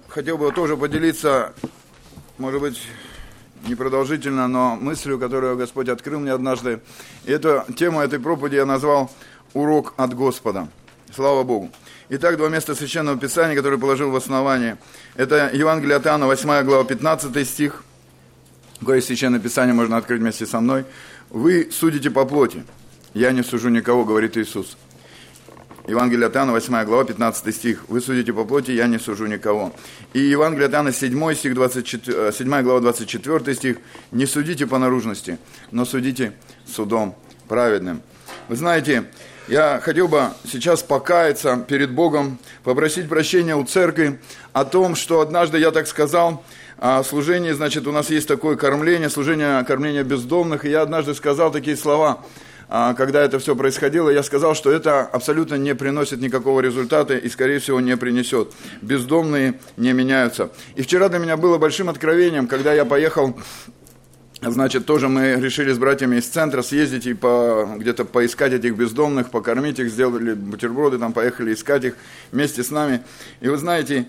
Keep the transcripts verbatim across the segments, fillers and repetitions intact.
хотел бы тоже поделиться, может быть, непродолжительно, но мыслью, которую Господь открыл мне однажды. И эту тему этой проповеди я назвал «Урок от Господа». Слава Богу. Итак, два места Священного Писания, которые положил в основании. Это Евангелие от Иоанна, восьмая глава, пятнадцатый стих. Какое Священное Писание можно открыть вместе со мной. «Вы судите по плоти, я не сужу никого, говорит Иисус». Евангелие от Иоанна, восьмая глава, пятнадцатый стих. «Вы судите по плоти, я не сужу никого». И Евангелие от Иоанна, седьмой стих, двадцать четыре, седьмая глава, двадцать четвёртый стих. «Не судите по наружности, но судите судом праведным». Вы знаете, я хотел бы сейчас покаяться перед Богом, попросить прощения у церкви о том, что однажды я так сказал о служении, значит, у нас есть такое кормление, служение кормления бездомных, и я однажды сказал такие слова. Когда это все происходило, я сказал, что это абсолютно не приносит никакого результата и, скорее всего, не принесет. Бездомные не меняются. И вчера для меня было большим откровением, когда я поехал, значит, тоже мы решили с братьями из центра съездить и по, где-то поискать этих бездомных, покормить их, сделали бутерброды, там поехали искать их вместе с нами. И вы знаете,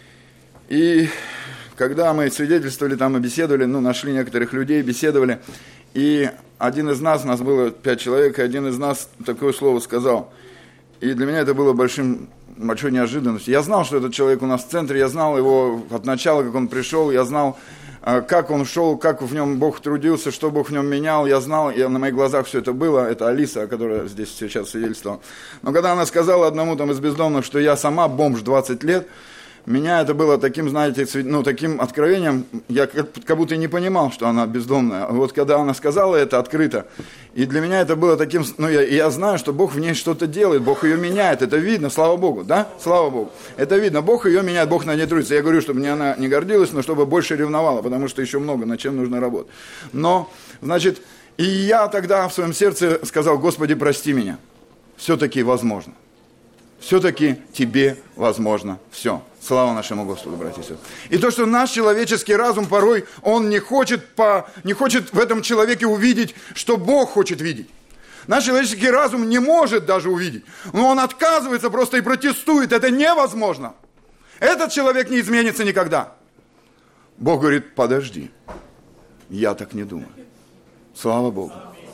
и когда мы свидетельствовали там и беседовали, ну, нашли некоторых людей, беседовали, и один из нас, нас было пять человек, и один из нас такое слово сказал. И для меня это было большим, большой неожиданностью. Я знал, что этот человек у нас в центре, я знал его от начала, как он пришел, я знал, как он шел, как в нем Бог трудился, что Бог в нем менял, я знал, и на моих глазах все это было. Это Алиса, которая здесь сейчас свидетельствовала. Но когда она сказала одному там из бездомных, что я сама бомж двадцать лет, меня это было таким, знаете, ну, таким откровением, я как, как будто не понимал, что она бездомная. Вот когда она сказала это открыто, и для меня это было таким, ну, я, я знаю, что Бог в ней что-то делает, Бог ее меняет, это видно, слава Богу, да? Слава Богу. Это видно, Бог ее меняет, Бог на ней трудится. Я говорю, чтобы мне она не гордилась, но чтобы больше ревновала, потому что еще много, над чем нужно работать. Но, значит, и я тогда в своем сердце сказал: Господи, прости меня, все-таки возможно. Все-таки тебе возможно все. Слава нашему Господу, братья и сестры. И то, что наш человеческий разум порой, он не хочет, по, не хочет в этом человеке увидеть, что Бог хочет видеть. Наш человеческий разум не может даже увидеть. Но он отказывается просто и протестует. Это невозможно. Этот человек не изменится никогда. Бог говорит: подожди. Я так не думаю. Слава Богу.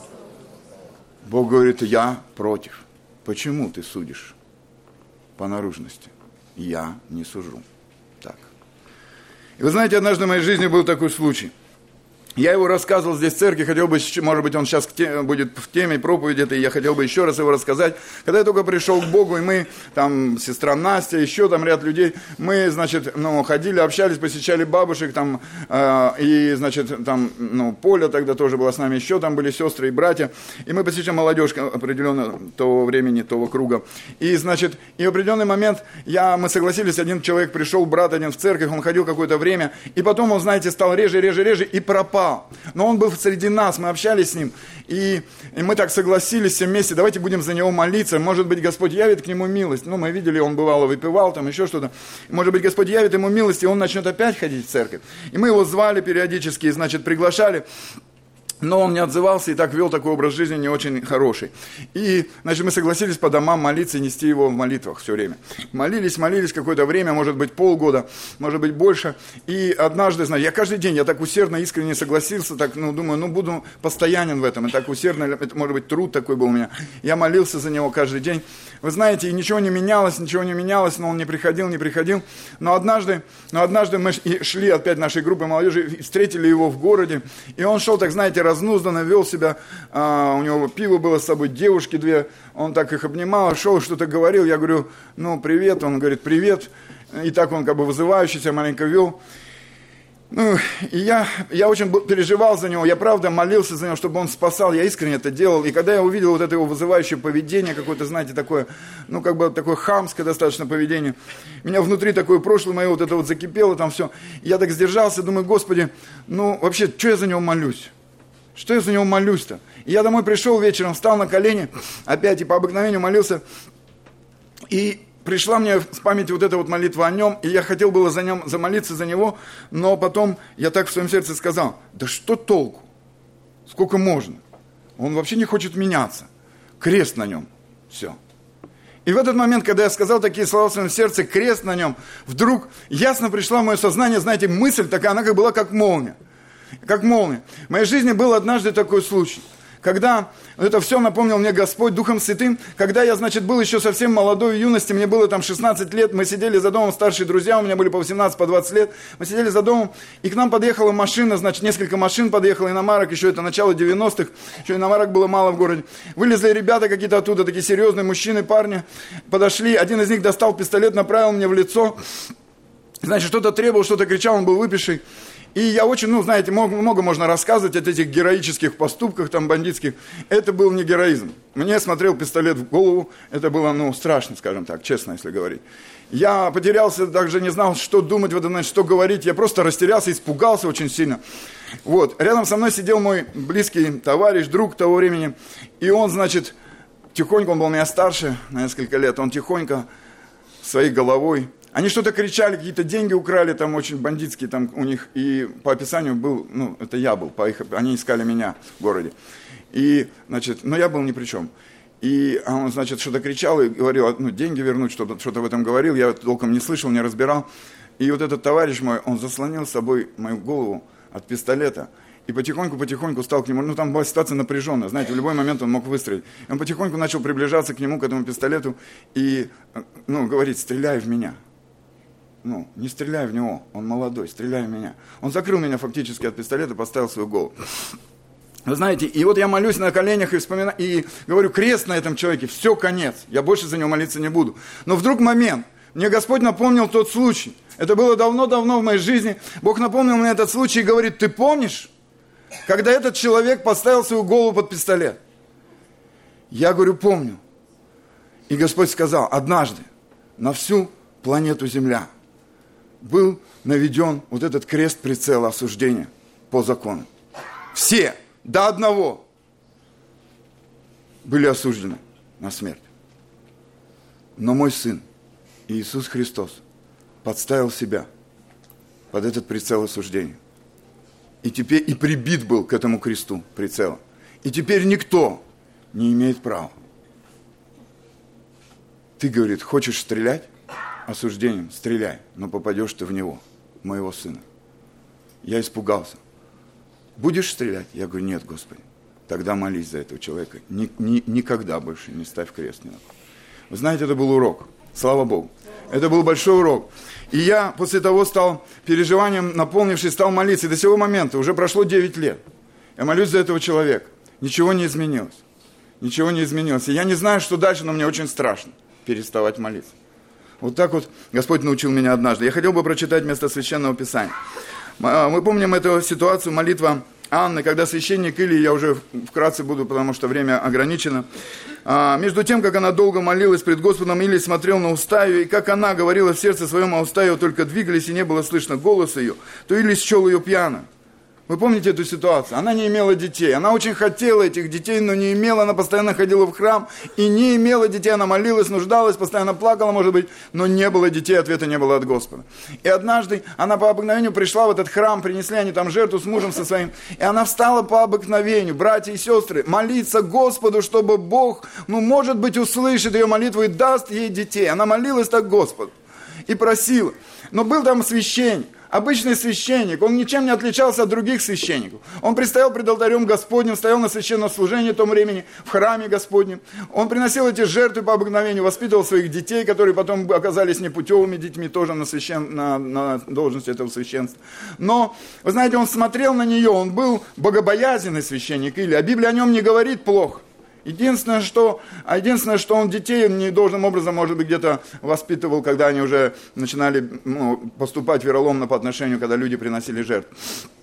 Бог говорит: я против. Почему ты судишь по наружности? Я не сужу. Так. И вы знаете, однажды в моей жизни был такой случай. Я его рассказывал здесь в церкви, хотел бы, может быть, он сейчас будет в теме проповеди этой, я хотел бы еще раз его рассказать. Когда я только пришел к Богу, и мы, там, сестра Настя, еще там ряд людей, мы, значит, ну, ходили, общались, посещали бабушек, там, э, и, значит, там, ну, Поля тогда тоже была с нами, еще там были сестры и братья, и мы посещали молодежь определенно того времени, того круга. И, значит, и в определенный момент я, мы согласились, один человек пришел, брат один в церковь, он ходил какое-то время, и потом он, знаете, стал реже, реже, реже, и пропал. Но он был среди нас, мы общались с ним, и, и мы так согласились все вместе: давайте будем за него молиться, может быть, Господь явит к нему милость. Ну, мы видели, он бывало выпивал, там еще что-то. Может быть, Господь явит ему милость, и он начнет опять ходить в церковь. И мы его звали периодически, значит, приглашали. Но он не отзывался и так вел такой образ жизни не очень хороший. И, значит, мы согласились по домам молиться и нести его в молитвах все время. Молились, молились какое-то время, может быть, полгода, может быть, больше. И однажды, знаете, я каждый день, я так усердно, искренне согласился, так, ну, думаю, ну, буду постоянен в этом. И так усердно, это, может быть, труд такой был у меня. Я молился за него каждый день. Вы знаете, и ничего не менялось, ничего не менялось, но он не приходил, не приходил. Но однажды, но однажды мы шли опять нашей группой молодежи, встретили его в городе, и он шел, так, знаете, разнузданно, вел себя, а, у него пиво было с собой, девушки две, он так их обнимал, шел, что-то говорил, я говорю: ну, привет, он говорит: привет, и так он как бы вызывающе себя маленько вел. Ну, и я, я очень переживал за него, я правда молился за него, чтобы он спасал, я искренне это делал. И когда я увидел вот это его вызывающее поведение, какое-то, знаете, такое, ну, как бы такое хамское достаточно поведение, меня внутри такое прошлое мое вот это вот закипело, там все. И я так сдержался, думаю: Господи, ну, вообще, что я за него молюсь? Что я за него молюсь-то? И я домой пришел вечером, встал на колени, опять и по обыкновению молился, и пришла мне в памяти вот эта вот молитва о нем, и я хотел было за нем, замолиться за него, но потом я так в своем сердце сказал: да что толку? Сколько можно? Он вообще не хочет меняться. Крест на нем. Все. И в этот момент, когда я сказал такие слова в своем сердце, крест на нем, вдруг ясно пришла в мое сознание, знаете, мысль такая, она как была как молния. Как молния. В моей жизни был однажды такой случай. Когда это все напомнил мне Господь Духом Святым, когда я, значит, был еще совсем молодой в юности, мне было там шестнадцать лет, мы сидели за домом, старшие друзья, у меня были по восемнадцать, по двадцать лет, мы сидели за домом, и к нам подъехала машина, значит, несколько машин подъехало, иномарок, еще это начало девяностых, еще иномарок было мало в городе. Вылезли ребята какие-то оттуда, такие серьезные мужчины, парни, подошли, один из них достал пистолет, направил мне в лицо, значит, что-то требовал, что-то кричал, он был выпивший. И я очень, ну, знаете, много, много можно рассказывать о этих героических поступках там бандитских. Это был не героизм. Мне смотрел пистолет в голову, это было, ну, страшно, скажем так, честно, если говорить. Я потерялся, также не знал, что думать в этом моменте, что говорить. Я просто растерялся, испугался очень сильно. Вот, рядом со мной сидел мой близкий товарищ, друг того времени. И он, значит, тихонько, он был меня старше на несколько лет, он тихонько своей головой. Они что-то кричали, какие-то деньги украли, там очень бандитские там у них. И по описанию был, ну, это я был, по их, они искали меня в городе. И, значит, но я был ни при чем. И он, значит, что-то кричал и говорил, ну, деньги вернуть, что-то, что-то в этом говорил. Я толком не слышал, не разбирал. И вот этот товарищ мой, он заслонил с собой мою голову от пистолета. И потихоньку-потихоньку стал к нему, ну, там была ситуация напряженная, знаете, в любой момент он мог выстрелить. И он потихоньку начал приближаться к нему, к этому пистолету, и, ну, говорить, стреляй в меня. Ну, не стреляй в него, он молодой, стреляй в меня. Он закрыл меня фактически от пистолета, поставил свою голову. Вы знаете, и вот я молюсь на коленях и вспоминаю, и говорю, крест на этом человеке, все, конец, я больше за него молиться не буду. Но вдруг момент, мне Господь напомнил тот случай, это было давно-давно в моей жизни, Бог напомнил мне этот случай и говорит, ты помнишь, когда этот человек поставил свою голову под пистолет? Я говорю, помню. И Господь сказал, однажды на всю планету Земля был наведен вот этот крест прицела осуждения по закону. Все, до одного, были осуждены на смерть. Но мой Сын, Иисус Христос, подставил себя под этот прицел осуждения. И теперь и прибит был к этому кресту прицела. И теперь никто не имеет права. Ты, говорит, хочешь стрелять? Осуждением, стреляй, но попадешь ты в него, моего сына. Я испугался. Будешь стрелять? Я говорю, нет, Господи. Тогда молись за этого человека. Ни, ни, никогда больше не ставь крест ни на кого. Вы знаете, это был урок. Слава Богу. Это был большой урок. И я после того стал переживанием, наполнившись, стал молиться. И до сего момента, уже прошло девять лет. Я молюсь за этого человека. Ничего не изменилось. Ничего не изменилось. И я не знаю, что дальше, но мне очень страшно переставать молиться. Вот так вот Господь научил меня однажды. Я хотел бы прочитать место Священного Писания. Мы помним эту ситуацию, молитва Анны, когда священник Илия, я уже вкратце буду, потому что время ограничено. Между тем, как она долго молилась пред Господом, Илия смотрел на уста ее, и как она говорила в сердце своем, а уста ее только двигались, и не было слышно голоса ее, то Илия счел ее пьяной. Вы помните эту ситуацию? Она не имела детей. Она очень хотела этих детей, но не имела. Она постоянно ходила в храм и не имела детей. Она молилась, нуждалась, постоянно плакала, может быть, но не было детей, ответа не было от Господа. И однажды она по обыкновению пришла в этот храм, принесли они там жертву с мужем со своим, и она встала по обыкновению, братья и сестры, молиться Господу, чтобы Бог, ну, может быть, услышит ее молитву и даст ей детей. Она молилась так Господу и просила. Но был там священник. Обычный священник, он ничем не отличался от других священников. Он предстоял пред алтарем Господним, стоял на священном служении в том времени, в храме Господнем. Он приносил эти жертвы по обыкновению, воспитывал своих детей, которые потом оказались непутевыми детьми, тоже на, священ... на, на должности этого священства. Но, вы знаете, он смотрел на нее, он был богобоязненный священник, или, а Библия о нем не говорит плохо. Единственное, что, единственное, что он детей недолжным образом, может быть, где-то воспитывал, когда они уже начинали, ну, поступать вероломно по отношению, когда люди приносили жертву.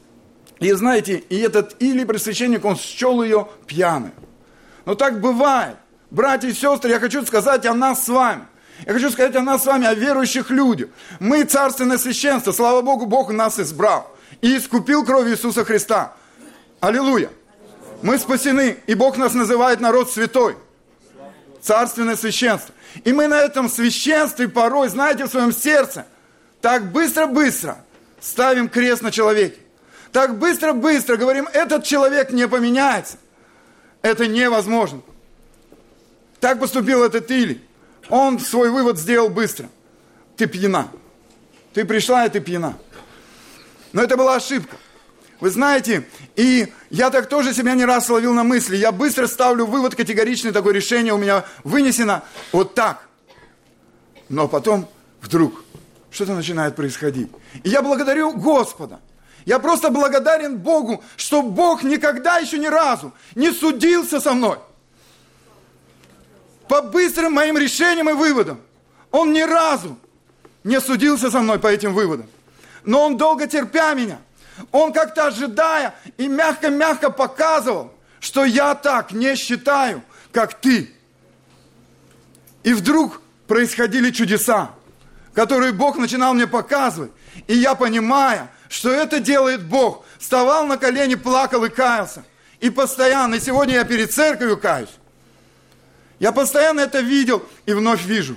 И знаете, и этот Илий, пресвященник, он счел ее пьяной. Но так бывает. Братья и сестры, я хочу сказать о нас с вами. Я хочу сказать о нас с вами, о верующих людях. Мы царственное священство, слава Богу, Бог нас избрал и искупил кровью Иисуса Христа. Аллилуйя. Мы спасены, и Бог нас называет народ святой, царственное священство. И мы на этом священстве порой, знаете, в своем сердце, так быстро-быстро ставим крест на человеке. Так быстро-быстро говорим, этот человек не поменяется. Это невозможно. Так поступил этот Илий. Он свой вывод сделал быстро. Ты пьяна. Ты пришла, и ты пьяна. Но это была ошибка. Вы знаете, и я так тоже себя не раз ловил на мысли. Я быстро ставлю вывод категоричный, такое решение у меня вынесено вот так. Но потом вдруг что-то начинает происходить. И я благодарю Господа. Я просто благодарен Богу, что Бог никогда еще ни разу не судился со мной. По быстрым моим решениям и выводам. Он ни разу не судился со мной по этим выводам. Но Он долго терпя меня. Он как-то ожидая и мягко-мягко показывал, что я так не считаю, как ты. И вдруг происходили чудеса, которые Бог начинал мне показывать. И я, понимая, что это делает Бог, вставал на колени, плакал и каялся. И постоянно, и сегодня я перед церковью каюсь. Я постоянно это видел и вновь вижу.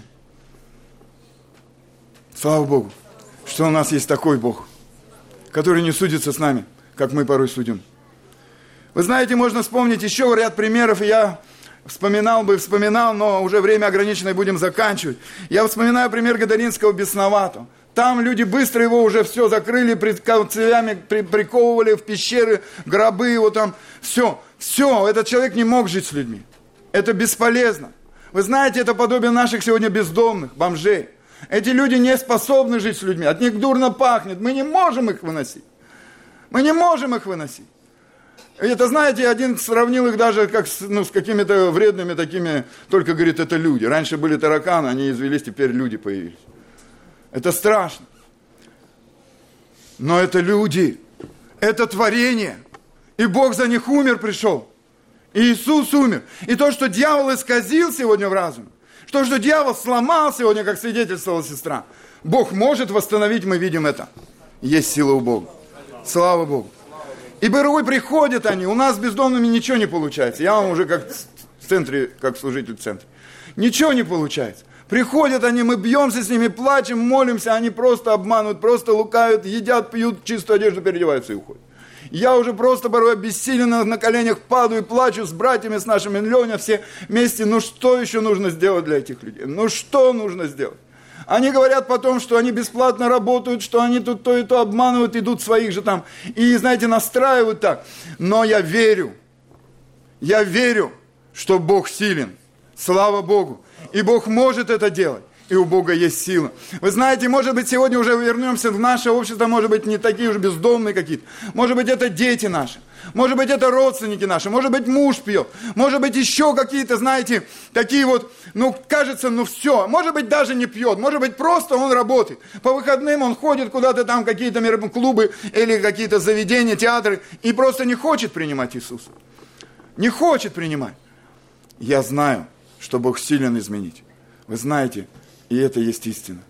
Слава Богу, что у нас есть такой Бог, который не судится с нами, как мы порой судим. Вы знаете, можно вспомнить еще ряд примеров, и я вспоминал бы, вспоминал, но уже время ограниченное, будем заканчивать. Я вспоминаю пример Гадаринского бесноватого. Там люди быстро его уже все закрыли, цепями приковывали в пещеры, гробы его там. Все, все, этот человек не мог жить с людьми. Это бесполезно. Вы знаете, это подобие наших сегодня бездомных, бомжей. Эти люди не способны жить с людьми. От них дурно пахнет. Мы не можем их выносить. Мы не можем их выносить. И это, знаете, один сравнил их даже как с, ну, с какими-то вредными такими, только, говорит, это люди. Раньше были тараканы, они извелись, теперь люди появились. Это страшно. Но это люди. Это творение. И Бог за них умер, пришел. И Иисус умер. И то, что дьявол исказил сегодня в разуме, то, что дьявол сломал сегодня, как свидетельствовала сестра, Бог может восстановить, мы видим это. Есть сила у Бога. Слава Богу. И порой приходят они, у нас с бездомными ничего не получается. Я вам уже как в центре, как служитель в центре. Ничего не получается. Приходят они, мы бьемся с ними, плачем, молимся, они просто обманывают, просто лукают, едят, пьют, чистую одежду переодеваются и уходят. Я уже просто порой обессиленно на коленях падаю и плачу с братьями, с нашими Леня, все вместе. Ну что еще нужно сделать для этих людей? Ну что нужно сделать? Они говорят потом, что они бесплатно работают, что они тут то и то обманывают, идут своих же там. И, знаете, настраивают так. Но я верю, я верю, что Бог силен. Слава Богу. И Бог может это делать. И у Бога есть сила. Вы знаете, может быть, сегодня уже вернемся в наше общество, может быть, не такие уж бездомные какие-то. Может быть, это дети наши. Может быть, это родственники наши. Может быть, муж пьет. Может быть, еще какие-то, знаете, такие вот, ну, кажется, ну, все. Может быть, даже не пьет. Может быть, просто он работает. По выходным он ходит куда-то там, какие-то клубы или какие-то заведения, театры, и просто не хочет принимать Иисуса. Не хочет принимать. Я знаю, что Бог силен изменить. Вы знаете, и это есть истина.